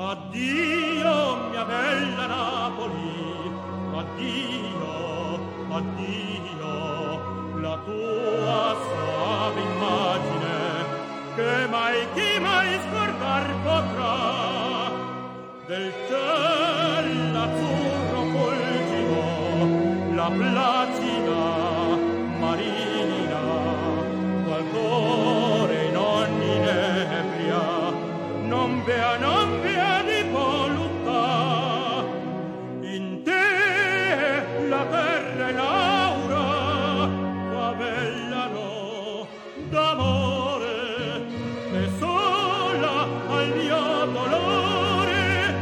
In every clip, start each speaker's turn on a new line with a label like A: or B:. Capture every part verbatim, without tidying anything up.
A: Addio, mia bella Napoli, addio, addio, la tua soave immagine, che mai, chi mai scordar potrà, del ciel l'azzurro fulgido, la placida marina, qual cuore in ogni nebbia, non vea, non vea di voluttà, in te la terra e l'aura favellano d'amore, e sola al mio dolore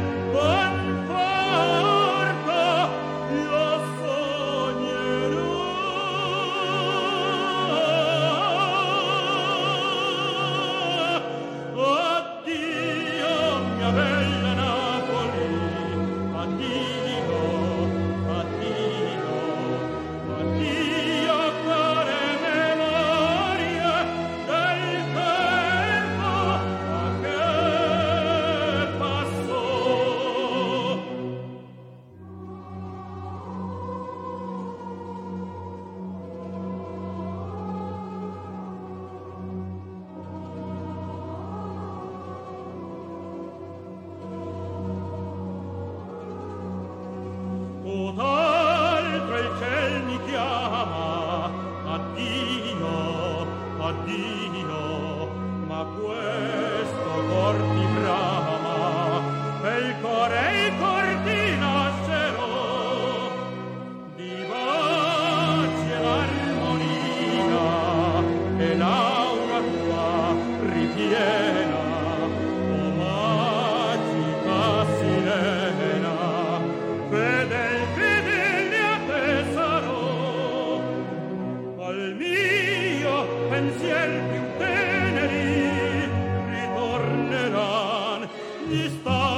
A: conforta lo sognerò. Addio, mia bella Napoli, addio, addio, addio, care memorie del tempo che passò. Tutt'altro il ciel mi chiama, addio, addio, ma questo cor ti brama, e il core, e il cor ti lascerò, di baci e l'armonia, e l'aura tua ripiena, o magica sirena, fedel, fedele a te sarò, al mio pensier più teneri ritorneran gli stati